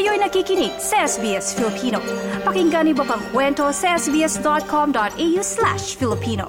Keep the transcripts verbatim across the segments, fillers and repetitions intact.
Kayo'y nakikinig sa S B S Filipino. Pakinggan niyo pa ang kwento sa sbs.com.au slash Filipino.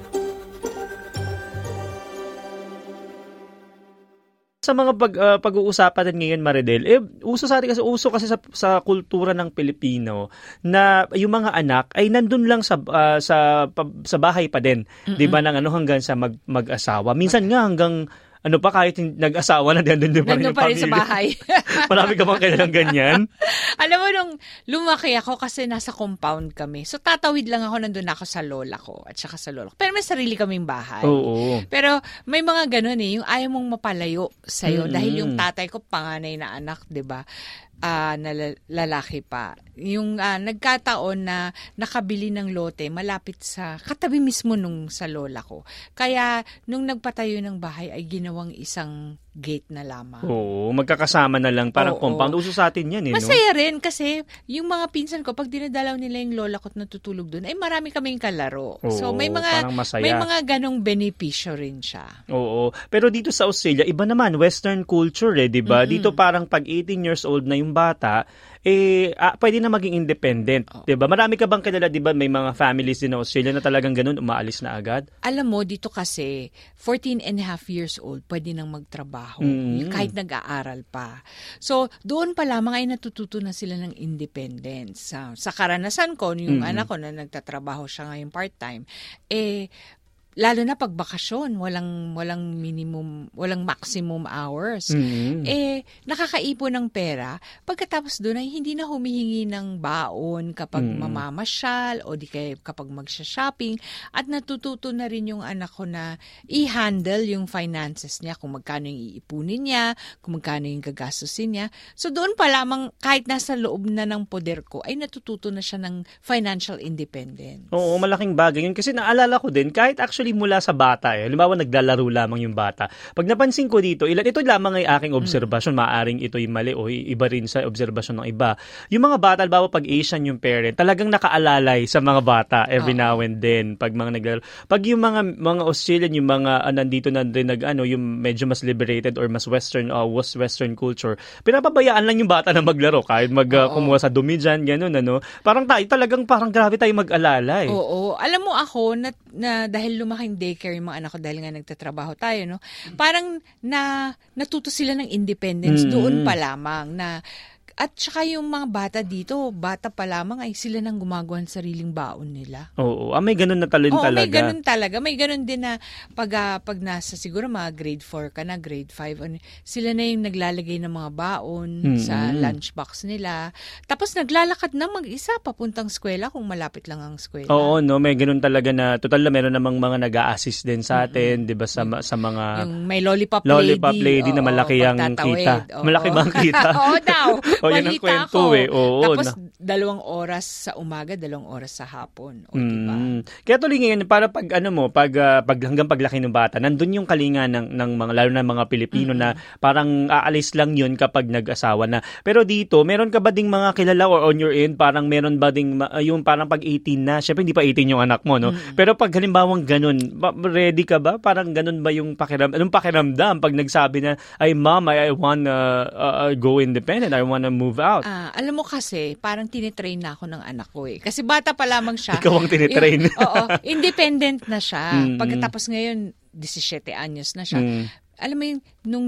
Sa mga pag, uh, pag-uusapan natin ngayon, Maridel, eh, uso sa atin kasi, uso kasi sa, sa kultura ng Pilipino na yung mga anak ay nandun lang sa uh, sa sa bahay pa din, 'di ba, nang ano hanggang sa mag, mag-asawa. Minsan nga hanggang ano pa, kahit nag-asawa na, nandun pa rin yung pa rin pamilya. sa bahay. Marami ka bang kailangan ganyan? Alam mo, nung lumaki ako kasi nasa compound kami. So, tatawid lang ako, nandun ako sa lola ko at saka sa lola ko. Pero may sarili kaming bahay. Oo. Pero may mga ganun eh, yung ayaw mong mapalayo sa'yo. Mm-hmm. Dahil yung tatay ko, panganay na anak, di ba? Uh, na lalaki pa. Yung uh, nagkataon na nakabili ng lote malapit sa katabi mismo nung sa lola ko. Kaya nung nagpatayo ng bahay ay ginawang isang gate na lamang. Oo, magkakasama na lang, parang Oo, compound. Uso sa atin yan eh, no? Masaya rin kasi yung mga pinsan ko, pag dinadalaw nila yung lola ko at natutulog doon, ay marami kaming kalaro. Oo, so may mga may mga ganong benepisyo rin siya. Oo. Pero dito sa Australia, iba naman, Western culture eh, di ba? Mm-hmm. Dito parang pag eighteen years old na yung bata, eh, ah, pwede na maging independent, oh. 'di ba? Marami ka bang kilala, 'di ba, may mga families din sa Australia na talagang ganun, umaalis na agad? Alam mo, dito kasi, fourteen and a half years old, pwede nang magtrabaho, mm. kahit nag-aaral pa. So, doon pa lamang ay natututo na sila ng independence. Sa, sa karanasan ko, yung mm. anak ko na nagtatrabaho siya ngayon part-time, eh, lalo na pag bakasyon, walang walang minimum, walang maximum hours. Mm-hmm. Eh nakakaipon ng pera. Pagkatapos doon ay hindi na humihingi ng baon kapag mm-hmm. mamamasyal o di kaya kapag magsha-shopping, at natututo na rin yung anak ko na i-handle yung finances niya, kung magkano yung iipunin niya, kung magkano yung gagastusin niya. So doon pa lamang, kahit nasa loob na ng poder ko, ay natututo na siya ng financial independence. Oo, malaking bagay yun. Kasi naalala ko din, kahit actually mula sa bata eh. Halimbawa, naglalaro lamang yung bata. Pag napansin ko dito, ilan, ito lamang ay aking obserbasyon, maaring ito'y mali o iba rin sa obserbasyon ng iba. Yung mga bata, halimbawa pag Asian yung parent, talagang nakaalalay sa mga bata every oh. now and then. Pag mga naglalaro. Pag yung mga mga Australian, yung mga uh, nandito na din, nag, ano, yung medyo mas liberated or mas western, uh, was western culture, pinapabayaan lang yung bata na maglaro. Kahit mag, uh, kumuha sa dumi dyan, gano'n, ano. Parang tayo, talagang parang grabe tayo mag-alalay. Oo. Alam mo ako, na, na dahil lumaking daycare yung mga anak ko dahil nga nagtatrabaho tayo, no? Parang na natuto sila ng independence mm-hmm. doon pa lamang na. At saka yung mga bata dito, bata pa lamang ay sila nang gumagawa ng sariling baon nila. Oo, ah, may ganun na talent Oo, talaga. may ganun talaga. May ganun din na pag, uh, pag nasa siguro mga grade four ka na, grade five, ano, sila na yung naglalagay ng mga baon mm-hmm. sa lunchbox nila. Tapos naglalakad na mag-isa papuntang eskwela kung malapit lang ang eskwela. Oo, no, may ganun talaga na, total na meron namang mga nag-a-assist din sa atin, mm-hmm. di ba, sa, sa mga... Yung may lollipop, lollipop lady. lady na malaki ang kita. Oo. Malaki ba ang kita? Oo daw. O, yun ang kwento eh. Oo, tapos na. dalawang oras sa umaga, dalawang oras sa hapon. O, mm. diba? Kaya tuloy ngayon, para pag ano mo, pag, uh, pag hanggang paglaki ng bata, nandun yung kalinga ng, ng mga, lalo na mga Pilipino mm-hmm. na parang aalis lang yun kapag nag-asawa na. Pero dito, meron ka ba ding mga kilala or on your end, parang meron ba ding, uh, yung parang pag eighteen na, syempre hindi pa eighteen yung anak mo, no? Mm-hmm. Pero pag halimbawang ganun, ready ka ba? Parang ganun ba yung pakiram, anong pakiramdam pag nagsabi na, ay mom, I, I wanna uh, go independent, I wanna move out? Ah, alam mo kasi, parang tinitrain na ako ng anak ko eh. Kasi bata pa lamang siya. Ikaw ang tinitrain. Yung, oo, independent na siya. Mm-hmm. Pagkatapos ngayon, seventeen anyos na siya. Mm. Alam mo yung, nung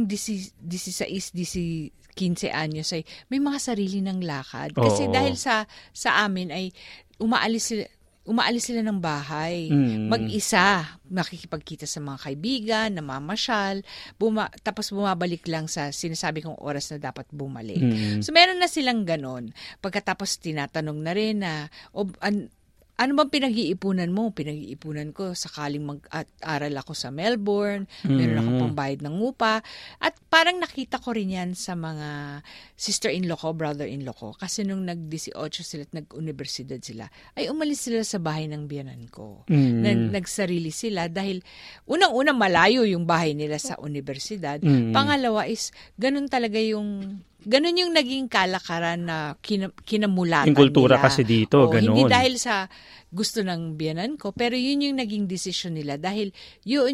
sixteen, fifteen anyos ay may mga sarili ng lakad. Kasi oo. dahil sa sa amin ay umaalis sila, umaalis sila ng bahay, mm. mag-isa, makikipagkita sa mga kaibigan, namamasyal, buma- tapos bumabalik lang sa sinasabi kong oras na dapat bumalik. Mm. So meron na silang ganon. Pagkatapos tinatanong na rin na, o, an- ano bang pinag-iipunan mo? Pinag-iipunan ko sakaling mag-aral ako sa Melbourne, meron ako pambayad ng upa. At parang nakita ko rin yan sa mga sister-in-law ko, brother-in-law ko. Kasi nung nag-eighteen sila at nag-universidad sila, ay umalis sila sa bahay ng biyanan ko. Mm. Na- nagsarili sila dahil unang-unang malayo yung bahay nila sa universidad. Mm. Pangalawa is, ganun talaga yung... Ganun yung naging kalakaran na kin- kinamulatan nila. Yung kultura kasi dito, o, ganun. Hindi dahil sa gusto ng biyanan ko, pero yun yung naging desisyon nila dahil yun yung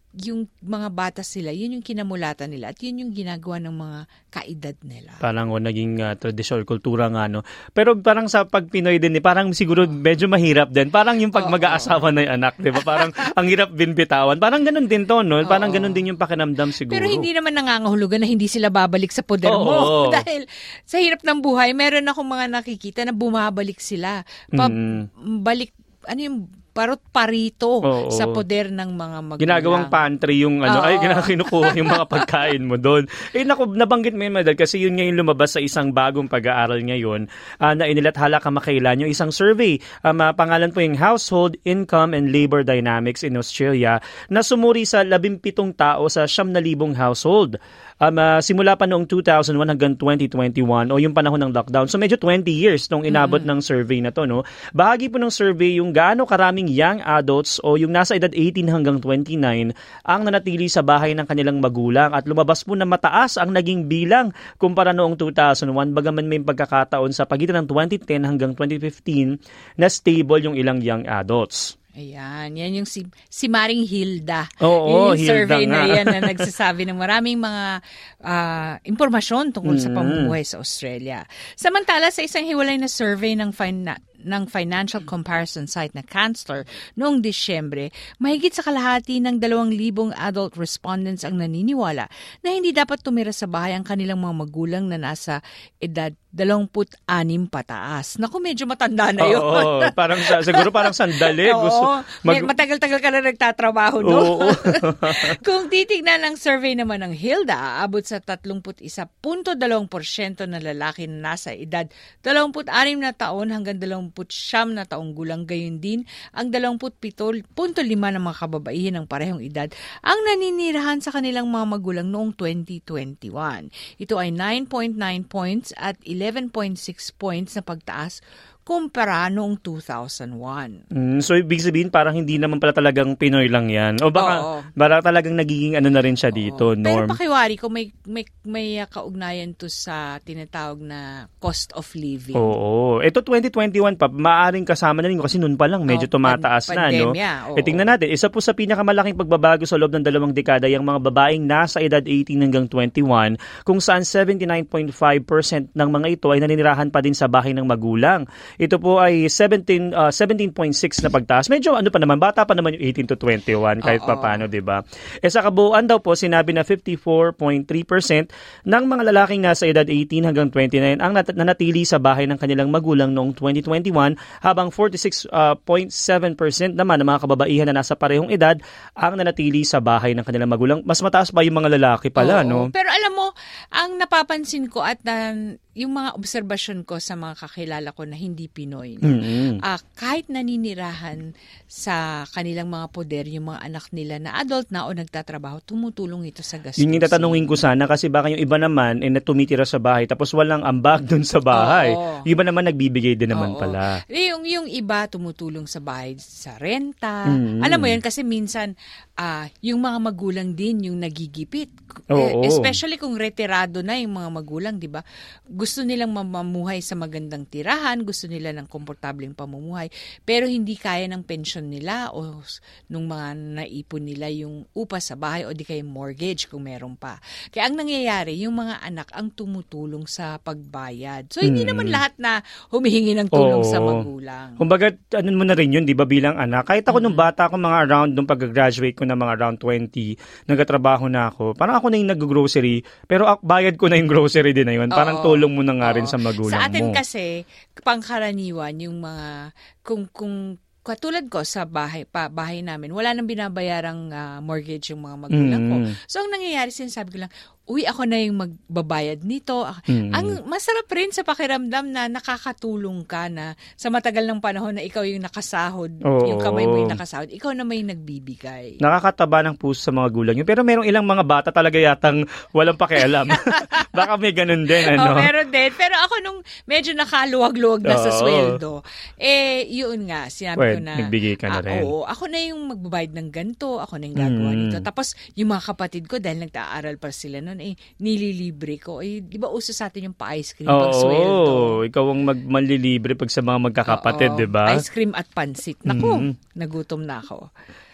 yung mga bata sila, yun yung kinamulatan nila at yun yung ginagawa ng mga kaedad nila. Parang o, naging uh, tradisyon, kultura nga, no? Pero parang sa pag Pinoy din, eh, parang siguro medyo mahirap din. Parang yung pag oh, mag-aasawa oh. na yung anak, di ba? Parang ang hirap din bitawan. Parang ganun din to, no? Parang oh, ganun din yung pakinamdam siguro. Pero hindi naman nangangahulugan na hindi sila babalik sa poder oh, mo. Oh. Dahil sa hirap ng buhay, meron akong mga nakikita na bumabalik sila. Pa- mm. Balik, ano yung parot parito oo, sa poder ng mga magulang. Ginagawang pantry yung ano, oo. ay kinukuha yung mga pagkain mo doon. Eh naku, nabanggit mo yun, Madal, kasi yun ngayon lumabas sa isang bagong pag-aaral ngayon uh, na inilathala kamakailan yung isang survey. Um, uh, pangalan po yung Household Income and Labor Dynamics in Australia na sumuri sa labimpitong tao sa siyam na libong household. Um, uh, simula pa noong two thousand one hanggang twenty twenty-one o yung panahon ng lockdown. So medyo twenty years nung inabot mm-hmm. ng survey na to, no? Bahagi po ng survey yung gaano karaming young adults o yung nasa edad eighteen hanggang twenty-nine ang nanatili sa bahay ng kanilang magulang at lumabas po na mataas ang naging bilang kumpara noong two thousand one bagaman may pagkakataon sa pagitan ng twenty ten hanggang twenty fifteen na stable yung ilang young adults. Ayan, yan yung si, si Maring Hilda. Oo, yung Hilda survey nga. na yan na nagsasabi ng maraming mga uh, impormasyon tungkol mm. sa pamumuhay sa Australia. Samantala, sa isang hiwalay na survey ng fin- ng financial comparison site na Canstar noong Disyembre, mahigit sa kalahati ng dalawang libong adult respondents ang naniniwala na hindi dapat tumira sa bahay ang kanilang mga magulang na nasa edad dalawampu't anim pataas. Naku, medyo matanda na yun. Oo, parang siguro parang sandali. Oo, gusto, mag- matagal-tagal ka na nagtatrabaho, no? Oo. Kung titignan ang survey naman ng Hilda, aabot sa thirty-one point two porsyento na lalaki na nasa edad dalawampu't anim na taon hanggang dalawampu't siyam na taong gulang. Gayon din ang twenty-seven point five ng mga kababaihan ng parehong edad ang naninirahan sa kanilang mga magulang noong twenty twenty-one. Ito ay nine point nine points at eleven point six points na pagtaas kumpara noong two thousand one. Mm, so, ibig sabihin, parang hindi naman pala talagang Pinoy lang yan. O baka, baka talagang nagiging ano na rin siya dito, Oo. Norm. Pero pakiwari ko, may, may, may kaugnayan to sa tinatawag na cost of living. Oo. Ito twenty twenty-one pa, maaring kasama na rin kasi noon pa lang medyo tumataas oh, pan- na. Pandemya, no? E tingnan natin, isa po sa pinakamalaking pagbabago sa loob ng dalawang dekada yung mga babaeng nasa edad eighteen hanggang twenty-one, kung saan seventy-nine point five percent ng mga ito ay naninirahan pa din sa bahay ng magulang. Ito po ay seventeen, uh, seventeen point six na pagtaas. Medyo ano pa naman, bata pa naman yung eighteen to twenty-one kahit pa paano, di ba? E sa kabuuan daw po, sinabi na fifty-four point three percent ng mga lalaking nasa edad eighteen hanggang twenty-nine ang nat- nanatili sa bahay ng kanilang magulang noong twenty twenty-one, habang forty-six point seven percent naman ng mga kababaihan na nasa parehong edad ang nanatili sa bahay ng kanilang magulang. Mas mataas pa yung mga lalaki pala, Oo. no? Pero alam mo, ang napapansin ko at uh, yung mga obserbasyon ko sa mga kakilala ko na hindi Pinoy, mm-hmm. uh, kahit naninirahan sa kanilang mga poder, yung mga anak nila na adult na o nagtatrabaho, tumutulong ito sa gastusin. Yun yung tatanungin ko sana kasi baka yung iba naman eh, na tumitira sa bahay tapos walang ambag dun sa bahay. Oo. Yung iba naman nagbibigay din naman Oo. pala. Yung, yung iba tumutulong sa bahay sa renta. Mm-hmm. Alam mo yun kasi minsan uh, yung mga magulang din yung nagigipit. Oo. Eh, especially kung retirado na yung mga magulang, di ba? Gusto nilang mamuhay sa magandang tirahan, gusto nila ng komportableng pamumuhay, pero hindi kaya ng pensyon nila o nung mga naipon nila yung upa sa bahay o di kaya mortgage kung meron pa. Kaya ang nangyayari, yung mga anak ang tumutulong sa pagbayad. So, hindi hmm. naman lahat na humihingi ng tulong Oo. sa magulang. Kumbaga, ano mo na rin yun, di ba, bilang anak? Kahit ako mm-hmm. nung bata ako, mga around, nung pag-graduate ko na mga around twenty, nagkatrabaho na ako, parang ako na yung nag-grocery, pero bayad ko na yung grocery din na yun. Parang Oo. tulong mo na nga rin sa magulang mo. Sa atin mo. kasi, pangkaraniwan, yung mga, kung, kung, katulad ko sa bahay, pa, bahay namin, wala nang binabayarang uh, mortgage yung mga magulang mm. ko. So, ang nangyayari, sinasabi ko lang, uy, ako na yung magbabayad nito. Mm. Ang masarap rin sa pakiramdam na nakakatulong ka na sa matagal ng panahon na ikaw yung nakasahod, Oo. yung kamay mo yung nakasahod, ikaw na may nagbibigay. Nakakataba ng puso sa mga gulang yun. Pero merong ilang mga bata talaga yatang walang pakialam. Baka may ganun din, ano? Oh, meron din. Pero ako nung medyo nakaluwag-luwag na Oo. sa sweldo, eh, yun nga, sinabi Well, ko na, nagbigay ka na ah, rin. Oo, ako na yung magbabayad ng ganito, ako na yung gagawa mm. nito. Tapos, yung mga kapatid ko, dahil nag-aaral pa sila noon, eh, nililibre ko. Eh, di ba uso sa atin yung pa-ice cream pag sweldo? Oo, ikaw ang mag- manlilibre pag sa mga magkakapatid, di ba? Ice cream at pansit. Naku, mm. nagutom na ako.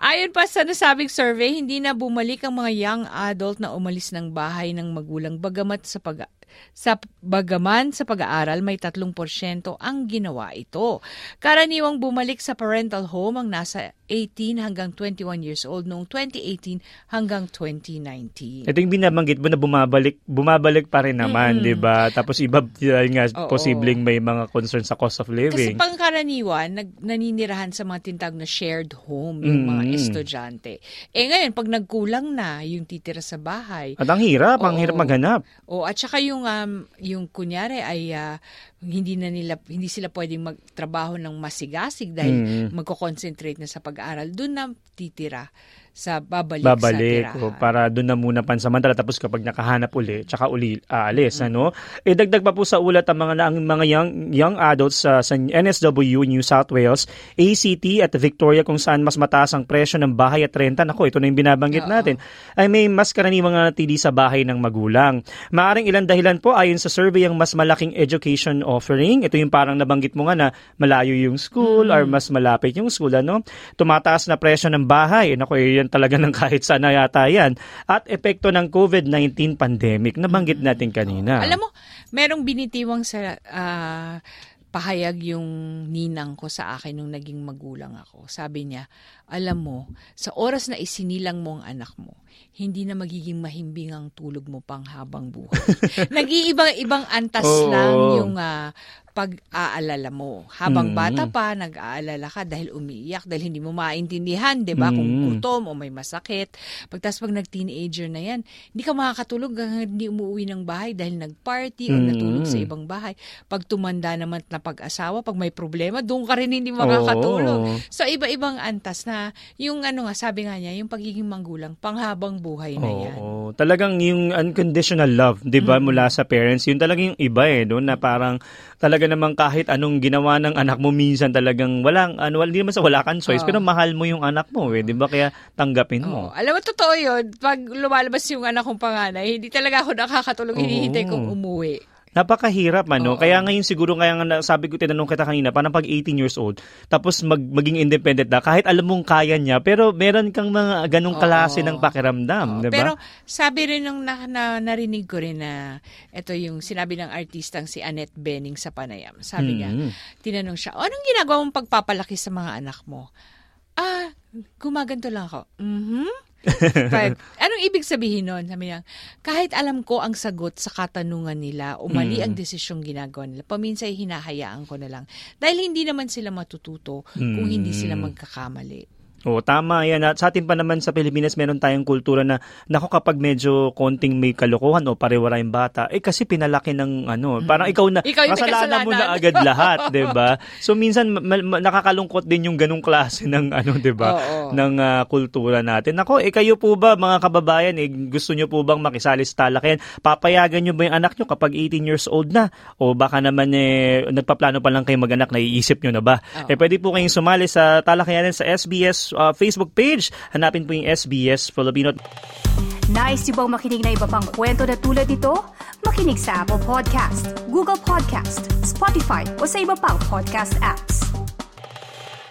Ayon pa sa nasabing survey, hindi na bumalik ang mga young adult na umalis ng bahay ng magulang bagamat sa pag Sa bagaman sa pag-aaral, may tatlong porsyento ang ginawa ito. Karaniwang bumalik sa parental home ang nasa eighteen hanggang twenty-one years old noong twenty eighteen hanggang twenty nineteen. Ito yung binabanggit mo na bumabalik, bumabalik pa rin naman, mm-hmm. di ba? Tapos iba, nga, Oo. posibleng may mga concern sa cost of living. Kasi pangkaraniwan, nag, naninirahan sa mga tintag na shared home, yung mm-hmm. mga estudyante. Eh ngayon, pag nagkulang na yung titira sa bahay. At ang hirap, Oo. ang hirap maghanap. O at saka yung um, yung kunyari ay uh, hindi na nila hindi sila pwedeng magtrabaho ng masigasig dahil mm. magko-concentrate na sa pag-aaral, doon na titira sa babalik, babalik sa tirahan. O para doon na muna pansamantala, tapos kapag nakahanap uli, tsaka uli aalis, mm-hmm. ano? Eh dagdag pa po sa ulat ang mga ang mga young young adults sa, sa N S W, New South Wales, A C T at Victoria kung saan mas mataas ang presyo ng bahay at renta. Nako, ito na yung binabanggit Oo. natin. Ay may mas karaniwang natili sa bahay ng magulang. Maaring ilang dahilan po ayon sa survey ang mas malaking education offering. Ito yung parang nabanggit mo nga na malayo yung school mm-hmm. or mas malapit yung school, ano? Tumataas na presyo ng bahay. Nako, eh, yan talaga ng kahit sana yata yan. At epekto ng COVID nineteen pandemic, nabanggit natin kanina. Alam mo, merong binitiwang sa uh, pahayag yung ninang ko sa akin nung naging magulang ako. Sabi niya, alam mo, sa oras na isinilang mo ang anak mo, hindi na magiging mahimbing ang tulog mo pang habang buhay. Nag-iibang-ibang antas oh. lang yung uh, pag-aalala mo. Habang mm. bata pa, nag-aalala ka dahil umiiyak, dahil hindi mo maintindihan, di ba? Mm. Kung gutom o may masakit. Pagtas pag nag-teenager na yan, hindi ka makakatulog hanggang hindi umuwi ng bahay dahil nag-party mm. o natulog sa ibang bahay. Pag tumanda naman na pag-asawa, pag may problema, doon ka rin hindi makakatulog. Oh. So, iba-ibang antas na yung ano nga, sabi nga niya, yung pagiging manggulang, panghabang buhay na yan. Oh, talagang yung unconditional love, di ba, mm. mula sa parents, yun talagang yung iba eh, no? Na parang talaga namang kahit anong ginawa ng anak mo, minsan talagang walang, ano, hindi naman sa wala kang choice, oh. pero mahal mo yung anak mo eh, di ba? Kaya tanggapin mo. Oh. Alam mo, totoo yun. Pag lumalabas yung anak kong panganay, hindi talaga ako nakakatulog, oh. hinihintay kong umuwi. Napakahirap, ano? Oo. Kaya ngayon siguro, kaya nga sabi ko, tinanong kita kanina, parang pag eighteen years old, tapos mag, maging independent na, kahit alam mong kaya niya, pero meron kang mga ganong klase ng pakiramdam, di ba? Pero sabi rin nung na, na, narinig ko rin na, ito yung sinabi ng artistang si Annette Bening sa Panayam. Sabi niya, hmm. tinanong siya, anong ginagawa mong pagpapalaki sa mga anak mo? Ah, gumaganto lang ako. Mm-hmm. But, anong ibig sabihin nun? Sabi niya, kahit alam ko ang sagot sa katanungan nila o mali mm. ang desisyong ginagawa nila, paminsan hinahayaan ko na lang. Dahil hindi naman sila matututo mm. kung hindi sila magkakamali. Oo, tama yan. At sa atin pa naman sa Pilipinas, meron tayong kultura na, naku, kapag medyo konting may kalokohan o parewara yung bata, eh kasi pinalaki ng ano, parang ikaw na, ikaw kasalanan mo na agad lahat, di ba? So minsan, ma- ma- nakakalungkot din yung ganung klase ng ano, di ba? Ng uh, kultura natin. Nako, eh kayo po ba, mga kababayan, eh, gusto nyo po bang makisali sa talakayan? Papayagan nyo ba yung anak nyo kapag eighteen years old na? O baka naman, eh, nagpaplano pa lang kayo mag-anak, naiisip nyo na ba? Oo. Eh pwede po kayong sumali sa talakayan sa S B S Uh, Facebook page. Hanapin po yung S B S Filipino. Nice yung bang makinig na iba pang kwento na tulad ito? Makinig sa Apple Podcast, Google Podcast, Spotify o sa iba pang podcast apps.